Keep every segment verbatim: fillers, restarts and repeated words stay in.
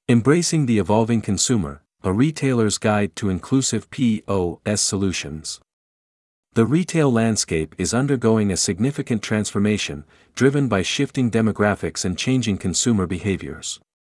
Embracing the Evolving Consumer, a retailer's guide to inclusive P O S solutions. The retail landscape is undergoing a significant transformation, driven by shifting demographics and changing consumer behaviors.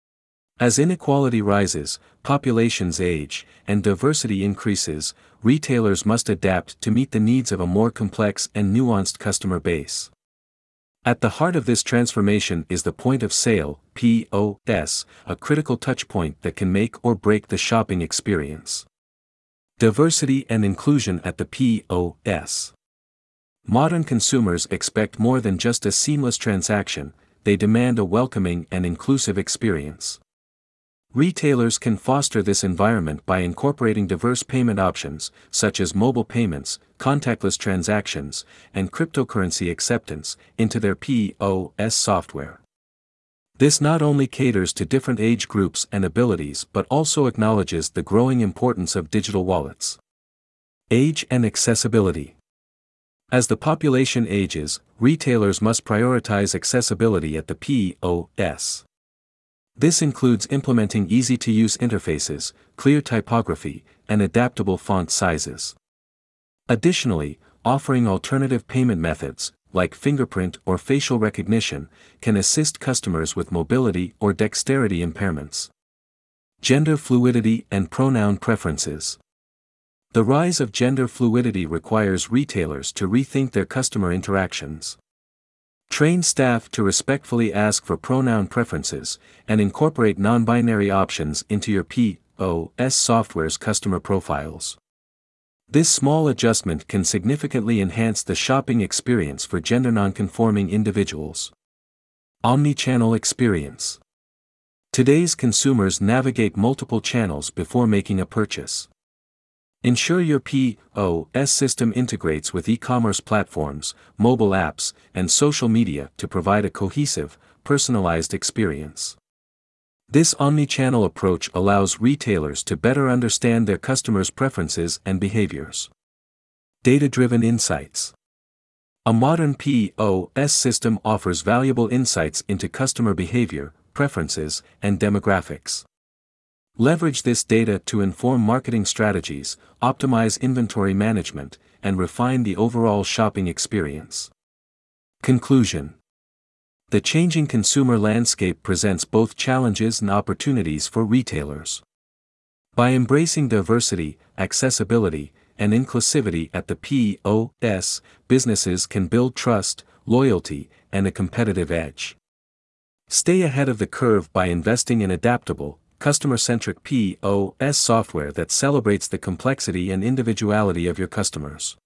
As inequality rises, populations age, and diversity increases, retailers must adapt to meet the needs of a more complex and nuanced customer base. At the heart of this transformation is the point of sale, P O S, a critical touchpoint that can make or break the shopping experience. Diversity and inclusion at the P O S. Modern consumers expect more than just a seamless transaction, they demand a welcoming and inclusive experience. Retailers can foster this environment by incorporating diverse payment options, such as mobile payments, contactless transactions, and cryptocurrency acceptance, into their P O S software. This not only caters to different age groups and abilities but also acknowledges the growing importance of digital wallets. Age and accessibility. As the population ages, retailers must prioritize accessibility at the P O S. This includes implementing easy-to-use interfaces, clear typography, and adaptable font sizes. Additionally, offering alternative payment methods, like fingerprint or facial recognition, can assist customers with mobility or dexterity impairments. Gender fluidity and pronoun preferences. The rise of gender fluidity requires retailers to rethink their customer interactions. Train staff to respectfully ask for pronoun preferences, and incorporate non-binary options into your P O S software's customer profiles. This small adjustment can significantly enhance the shopping experience for gender non-conforming individuals. Omnichannel experience. Today's consumers navigate multiple channels before making a purchase. Ensure your P O S system integrates with e-commerce platforms, mobile apps, and social media to provide a cohesive, personalized experience. This omnichannel approach allows retailers to better understand their customers' preferences and behaviors. Data-driven insights. A modern P O S system offers valuable insights into customer behavior, preferences, and demographics. Leverage this data to inform marketing strategies, optimize inventory management, and refine the overall shopping experience. Conclusion. The changing consumer landscape presents both challenges and opportunities for retailers. By embracing diversity, accessibility, and inclusivity at the P O S, businesses can build trust, loyalty, and a competitive edge. Stay ahead of the curve by investing in adaptable, customer-centric P O S software that celebrates the complexity and individuality of your customers.